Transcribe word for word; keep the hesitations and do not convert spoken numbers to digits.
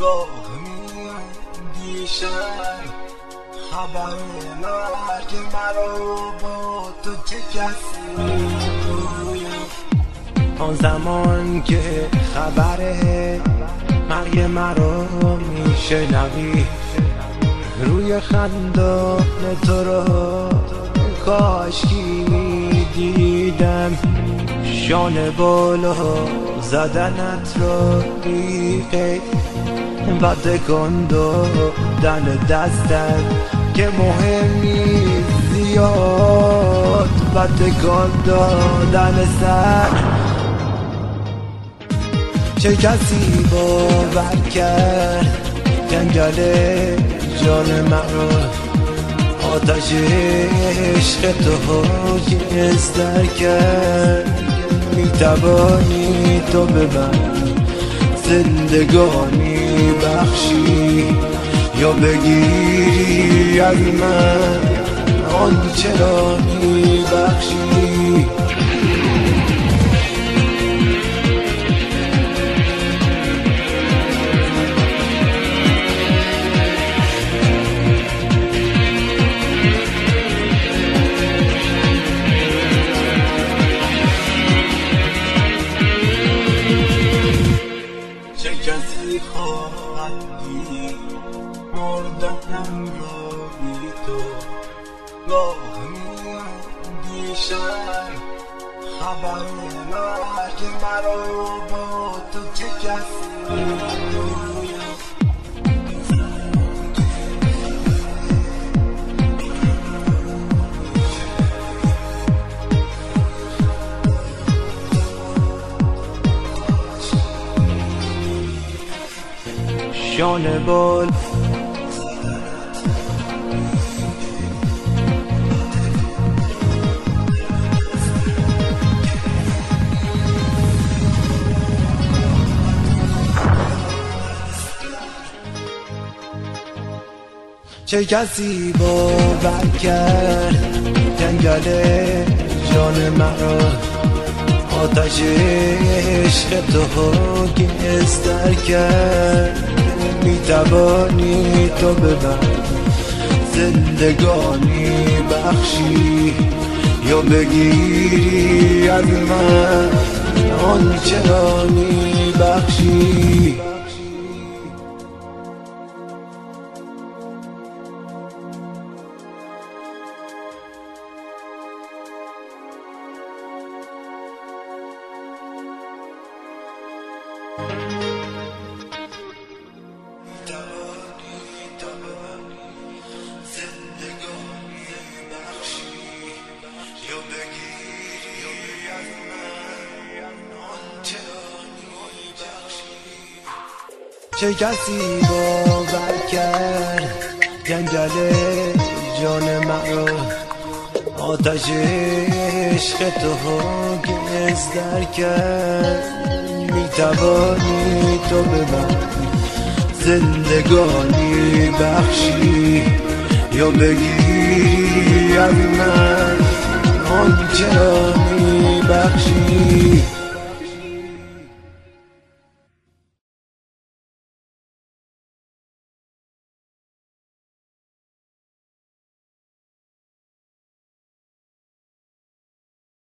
گاه میاندیشم خبر مرگ مرا با تو چه کسی میگوید. آن زمان که خبر مرگ مرا میشنوی روی خندان تو را کاشکی میدیدم، شانه بالا زدنت را بیقید و تکان دادن دستت که مهم نیست زیاد و تکان دادن سر. چه کسی باور کرد جنگل جان مرا آتش عشق تو گستر کرد. میتوانی تو به من زندگانی بخشی یا بگیری از من آنچه را میبخشی. چه کسی خواهد دید مردنم را بی تو؟ گاه میاندیشم خبر مرگ مرا با تو چه کسی میگوید. شانه بال چه کسی باور کرد جنگل جان مرا آتش عشق تو گستر کرد. میتوانی تو به من زندگانی بخشی یا بگیری از من آنچه را میبخشی. چه کسی باور کرد جنگل جان مرا آتش عشق تو گستر کرد. میتوانی تو به من زندگانی بخشی یا بگیری از من آنچه را میبخشی.